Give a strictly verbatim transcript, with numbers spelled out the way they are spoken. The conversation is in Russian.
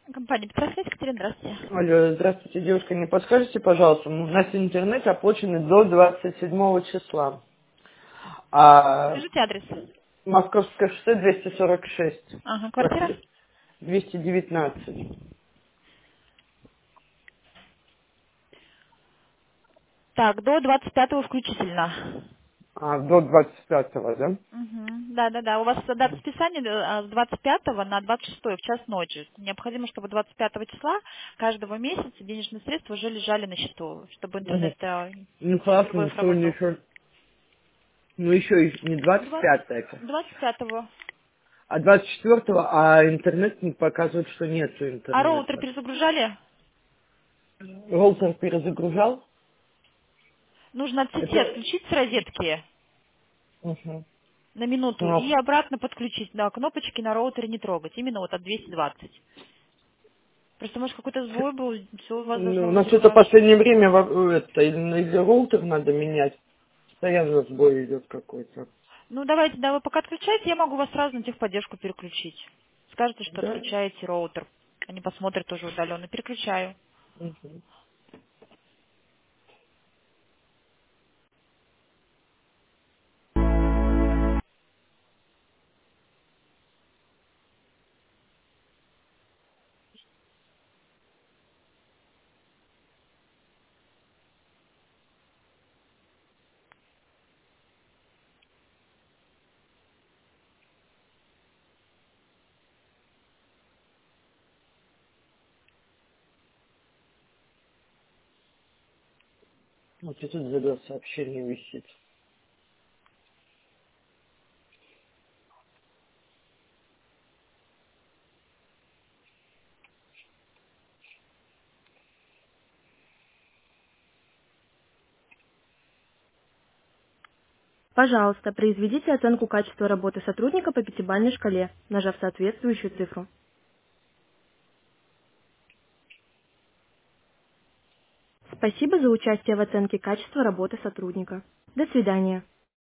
Компания Петросвет, Екатерина, здравствуйте. Алло, здравствуйте, девушка, не подскажете, пожалуйста, у нас интернет оплаченный до двадцать седьмого числа, а Скажите адрес. Московское шоссе двести сорок шесть, Ага, квартира. квартира двести девятнадцать, Так, до двадцать пятого включительно. а, до двадцать пятого, да? Угу. Да, да, да. У вас дата списания э, с двадцать пятого на двадцать шестое в час ночи. Необходимо, чтобы двадцать пятого числа каждого месяца денежные средства уже лежали на счету, чтобы Мгм. интернет э, Ну в хорошо, их сегодня работал. еще, ну еще и не двадцать Два- пятое, двадцать пятого. а двадцать четвертого, а интернет не показывает, что нету А роутер интернета. перезагружали? Роутер перезагружал? Нужно от сети Это... отключить с розетки Мгм. на минуту и Ну, обратно подключить. Да, кнопочки на роутере не трогать. Именно вот от двести двадцать. Просто, может, какой-то сбой был, все у вас ну, должно у нас что-то в выгружаться. последнее время во- это, или, или роутер надо менять. Постоянно сбой идет какой-то. Ну, давайте, да, вы пока отключаете, я могу вас сразу на техподдержку переключить. Скажете, что Да? отключаете роутер. Они посмотрят тоже удаленно. Переключаю. Мгм. Вот и тут забыл сообщение висит. Пожалуйста, произведите оценку качества работы сотрудника по пятибалльной шкале, нажав соответствующую цифру. Спасибо за участие в оценке качества работы сотрудника. До свидания.